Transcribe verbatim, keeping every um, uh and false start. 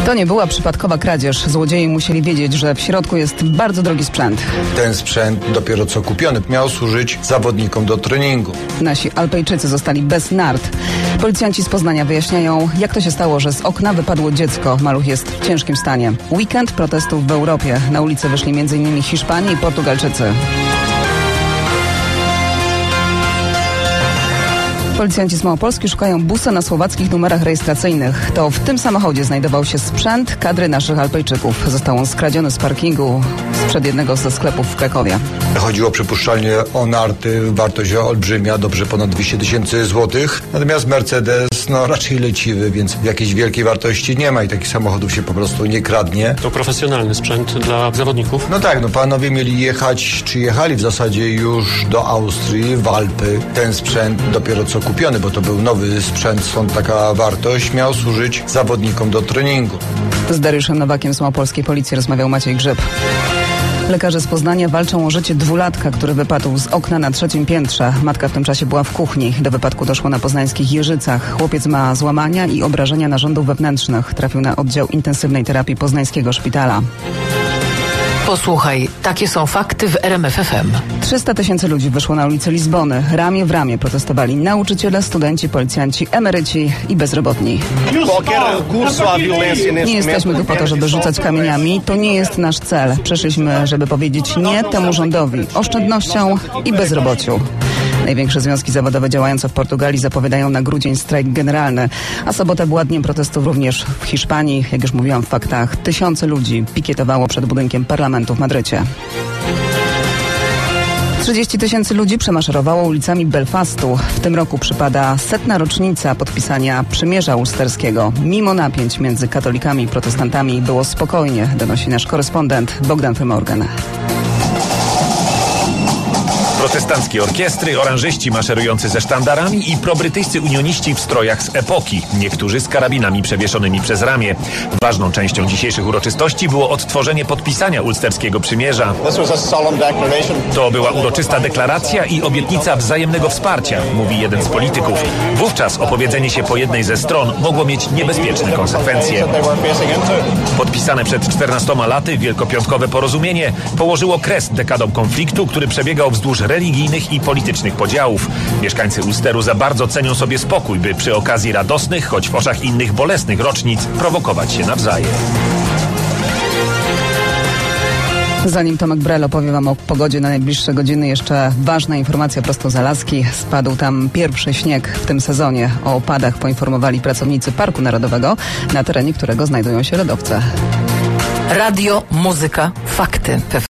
To nie była przypadkowa kradzież. Złodzieje musieli wiedzieć, że w środku jest bardzo drogi sprzęt. Ten sprzęt dopiero co kupiony miał służyć zawodnikom do treningu. Nasi Alpejczycy zostali bez nart. Policjanci z Poznania wyjaśniają, jak to się stało, że z okna wypadło dziecko. Maluch jest w ciężkim stanie. Weekend protestów w Europie. Na ulicę wyszli między innymi Hiszpanie i Portugalczycy. Policjanci z Małopolski szukają busa na słowackich numerach rejestracyjnych. To w tym samochodzie znajdował się sprzęt kadry naszych Alpejczyków. Został on skradziony z parkingu sprzed jednego ze sklepów w Krakowie. Chodziło przypuszczalnie o narty, wartość olbrzymia, dobrze ponad dwieście tysięcy złotych. Natomiast Mercedes no raczej leciwy, więc jakiejś wielkiej wartości nie ma i takich samochodów się po prostu nie kradnie. To profesjonalny sprzęt dla zawodników? No tak, no panowie mieli jechać, czy jechali w zasadzie już do Austrii, w Alpy. Ten sprzęt dopiero co kupiony, bo to był nowy sprzęt, stąd taka wartość, miał służyć zawodnikom do treningu. Z Dariuszem Nowakiem z Małopolskiej Policji rozmawiał Maciej Grzyb. Lekarze z Poznania walczą o życie dwulatka, który wypadł z okna na trzecim piętrze. Matka w tym czasie była w kuchni. Do wypadku doszło na poznańskich Jeżycach. Chłopiec ma złamania i obrażenia narządów wewnętrznych. Trafił na oddział intensywnej terapii poznańskiego szpitala. Posłuchaj, takie są fakty w R M F F M. trzysta tysięcy ludzi wyszło na ulice Lizbony. Ramię w ramię protestowali nauczyciele, studenci, policjanci, emeryci i bezrobotni. Nie jesteśmy tu po to, żeby rzucać kamieniami. To nie jest nasz cel. Przyszliśmy, żeby powiedzieć nie temu rządowi, oszczędnościom i bezrobociu. Największe związki zawodowe działające w Portugalii zapowiadają na grudzień strajk generalny, a sobota była dniem protestów również w Hiszpanii. Jak już mówiłam w faktach, tysiące ludzi pikietowało przed budynkiem parlamentu w Madrycie. trzydzieści tysięcy ludzi przemaszerowało ulicami Belfastu. W tym roku przypada setna rocznica podpisania przymierza ulsterskiego. Mimo napięć między katolikami i protestantami było spokojnie, donosi nasz korespondent Bogdan Fymorgan. Protestanckie orkiestry, oranżyści maszerujący ze sztandarami i probrytyjscy unioniści w strojach z epoki, niektórzy z karabinami przewieszonymi przez ramię. Ważną częścią dzisiejszych uroczystości było odtworzenie podpisania ulsterskiego przymierza. To była uroczysta deklaracja i obietnica wzajemnego wsparcia, mówi jeden z polityków. Wówczas opowiedzenie się po jednej ze stron mogło mieć niebezpieczne konsekwencje. Podpisane przed czternastoma laty wielkopiątkowe porozumienie położyło kres dekadom konfliktu, który przebiegał wzdłuż religijnych i politycznych podziałów. Mieszkańcy Ulsteru za bardzo cenią sobie spokój, by przy okazji radosnych, choć w oczach innych bolesnych rocznic prowokować się nawzajem. Zanim Tomek Brel opowie wam o pogodzie na najbliższe godziny, jeszcze ważna informacja prosto z Alaski. Spadł tam pierwszy śnieg w tym sezonie. O opadach poinformowali pracownicy Parku Narodowego, na terenie którego znajdują się lodowce. Radio, muzyka, fakty.